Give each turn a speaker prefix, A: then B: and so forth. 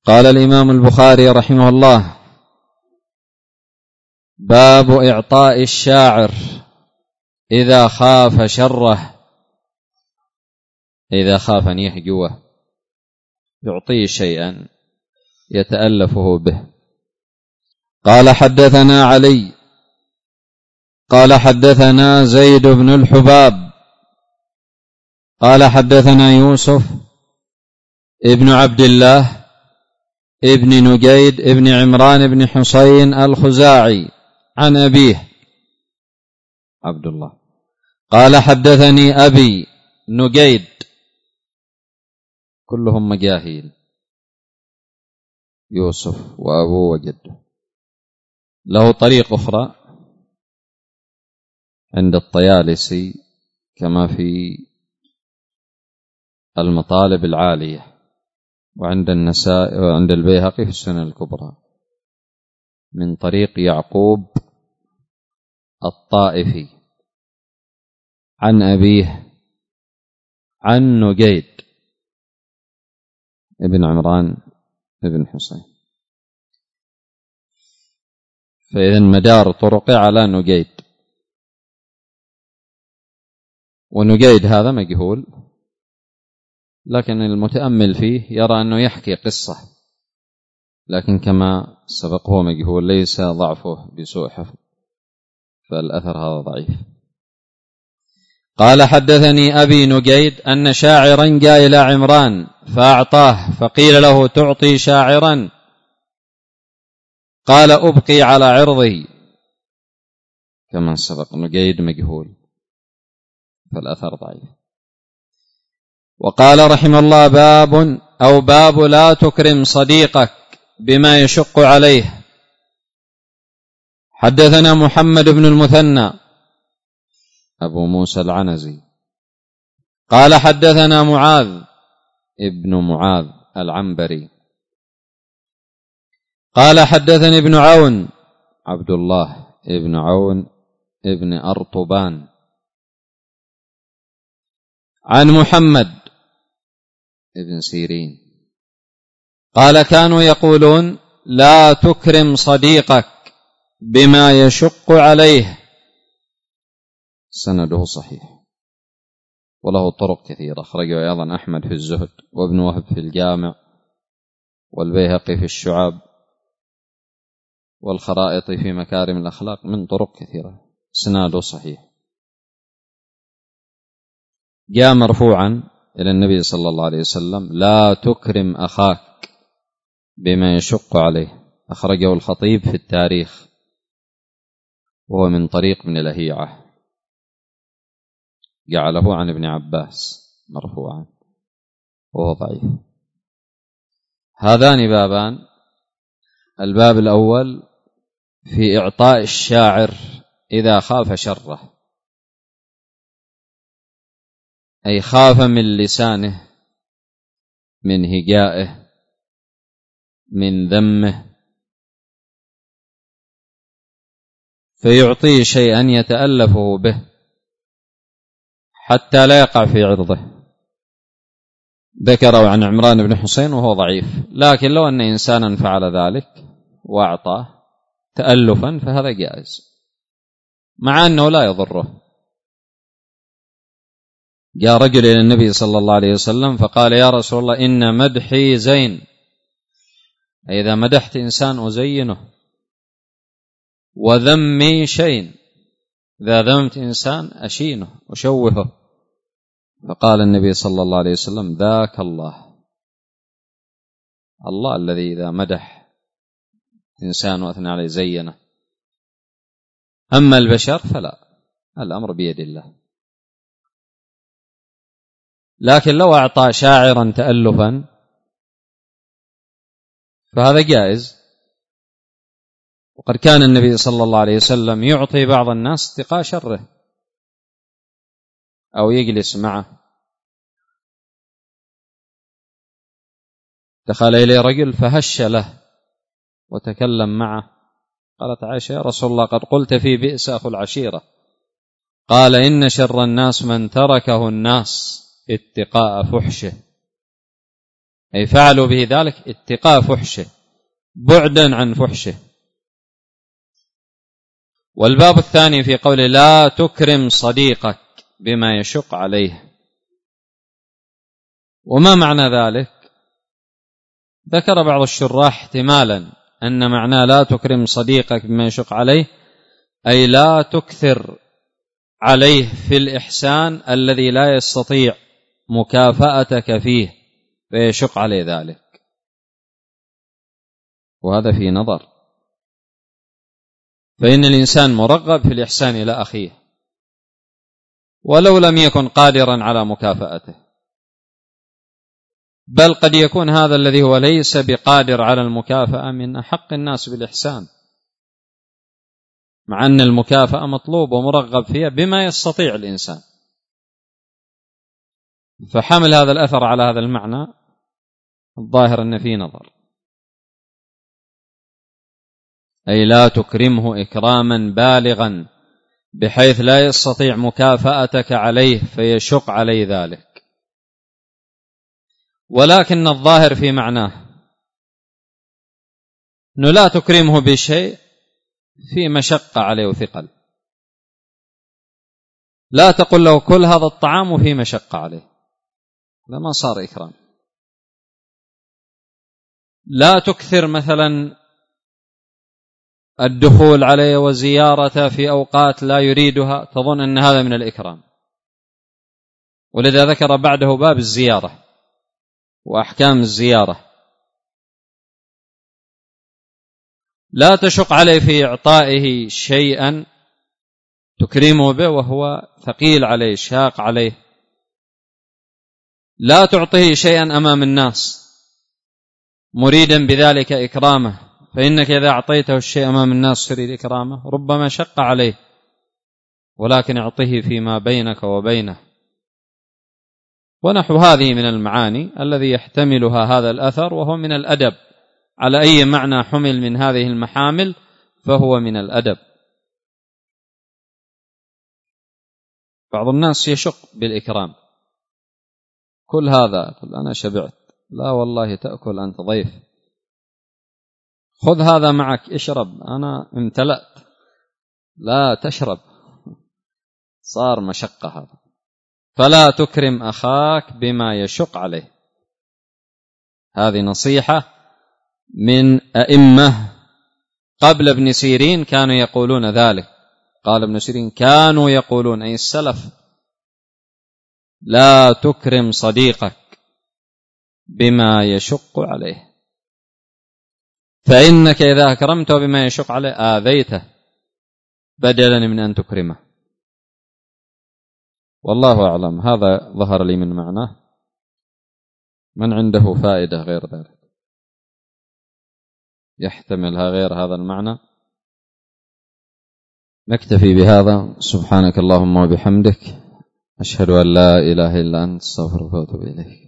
A: قال الإمام البخاري رحمه الله: باب إعطاء الشاعر إذا خاف شره، إذا خاف أن يهجوه يعطيه شيئا يتألفه به. قال: حدثنا علي قال حدثنا زيد بن الحباب قال حدثنا يوسف ابن عبد الله ابن نجيد ابن عمران بن حسين الخزاعي عن أبيه عبد الله قال: حدثني أبي نجيد، كلهم مجاهيل، يوسف وأبوه وجده. له طريق أخرى عند الطيالسي كما في المطالب العالية، وعند النسائي وعند البيهقي في السنن الكبرى من طريق يعقوب الطائفي عن أبيه عن نجيد ابن عمران ابن حسين. فإذا مدار طرقه على نجيد، ونجيد هذا مجهول، لكن المتأمل فيه يرى أنه يحكي قصة، لكن كما سبق هو مجهول، ليس ضعفه بسوء حفظ، فالأثر هذا ضعيف. قال: حدثني أبي نجيد أن شاعرا جاء إلى عمران فأعطاه، فقيل له: تعطي شاعرا؟ قال: أبقي على عرضه. كما سبق نجيد مجهول، فالأثر ضعيف. وقال رحمه الله: باب لا تكرم صديقك بما يشق عليه. حدثنا محمد بن المثنى أبو موسى العنزي قال: حدثنا معاذ ابن معاذ العنبري قال: حدثني ابن عون عبد الله ابن عون ابن أرطبان عن محمد ابن سيرين قال: كانوا يقولون: لا تكرم صديقك بما يشق عليه. سنده صحيح وله طرق كثيرة، أخرجه أيضا أحمد في الزهد، وابن وهب في الجامع، والبيهقي في الشعاب، والخرائطي في مكارم الأخلاق، من طرق كثيرة، سنده صحيح. جاء مرفوعا إلى النبي صلى الله عليه وسلم: لا تكرم أخاك بما يشق عليه. أخرجه الخطيب في التاريخ، وهو من طريق ابن لهيعة، جعله عن ابن عباس مرفوعا، وهو ضعيف. هذان بابان: الباب الأول في إعطاء الشاعر إذا خاف شره، أي خاف من لسانه، من هجائه، من ذمه، فيعطيه شيئا يتألفه به حتى لا يقع في عرضه. ذكروا عن عمران بن حسين وهو ضعيف، لكن لو أن إنسانا فعل ذلك وأعطاه تألفا فهذا جائز، مع أنه لا يضره. جاء رجل إلى النبي صلى الله عليه وسلم فقال: يا رسول الله، إن مدحي زين، إذا مدحت إنسان أزينه، وذمي شين، إذا ذمت إنسان أشينه أشوهه. فقال النبي صلى الله عليه وسلم: ذاك الله الذي إذا مدح إنسان وأثنى عليه زينه، أما البشر فلا، الأمر بيد الله. لكن لو أعطى شاعرا تألفا فهذا جائز. وقد كان النبي صلى الله عليه وسلم يعطي بعض الناس اتقاء شره، أو يجلس معه. دخل إليه رجل فهش له وتكلم معه، قالت عائشة: يا رسول الله، قد قلت في بئس أخو العشيرة. قال: إن شر الناس من تركه الناس اتقاء فحشه. أي فعلوا به ذلك اتقاء فحشه، بعدا عن فحشه. والباب الثاني في قوله لا تكرم صديقك بما يشق عليه. وما معنى ذلك؟ ذكر بعض الشراح احتمالا أن معناه لا تكرم صديقك بما يشق عليه أي لا تكثر عليه في الإحسان الذي لا يستطيع مكافأتك فيه فيشق عليه ذلك، وهذا في نظر، فإن الإنسان مرغب في الإحسان إلى أخيه ولو لم يكن قادرا على مكافأته، بل قد يكون هذا الذي هو ليس بقادر على المكافأة من أحق الناس بالإحسان، مع أن المكافأة مطلوب ومرغب فيها بما يستطيع الإنسان. فحمل هذا الأثر على هذا المعنى الظاهر أن فيه نظر، أي لا تكرمه إكراما بالغا بحيث لا يستطيع مكافأتك عليه فيشق عليه ذلك. ولكن الظاهر في معناه أنه لا تكرمه بشيء في مشقة عليه وثقل، لا تقل له كل هذا الطعام وفي مشقة عليه، لما صار إكرام. لا تكثر مثلا الدخول عليه وزيارته في أوقات لا يريدها تظن أن هذا من الإكرام، ولذا ذكر بعده باب الزيارة وأحكام الزيارة. لا تشق عليه في إعطائه شيئا تكرمه به وهو ثقيل عليه شاق عليه، لا تعطيه شيئا أمام الناس مريدا بذلك إكرامه، فإنك إذا أعطيته الشيء أمام الناس تريد إكرامه ربما شق عليه، ولكن اعطيه فيما بينك وبينه. ونحو هذه من المعاني الذي يحتملها هذا الأثر، وهو من الأدب، على أي معنى حمل من هذه المحامل فهو من الأدب. بعض الناس يشق بالإكرام، كل هذا قل أنا شبعت، لا والله تأكل أنت ضيف، خذ هذا معك اشرب أنا امتلأت، لا تشرب، صار مشقة هذا. فلا تكرم أخاك بما يشق عليه. هذه نصيحة من أئمة قبل ابن سيرين كانوا يقولون ذلك. قال ابن سيرين كانوا يقولون أي السلف لا تكرم صديقك بما يشق عليه، فإنك إذا أكرمته بما يشق عليه آذيته بدلا من أن تكرمه. والله أعلم. هذا ظهر لي من معناه، من عنده فائدة غير ذلك يحتملها غير هذا المعنى نكتفي بهذا. سبحانك اللهم وبحمدك أشهد أن لا إله إلا أنت استغفرك وأتوب إليك.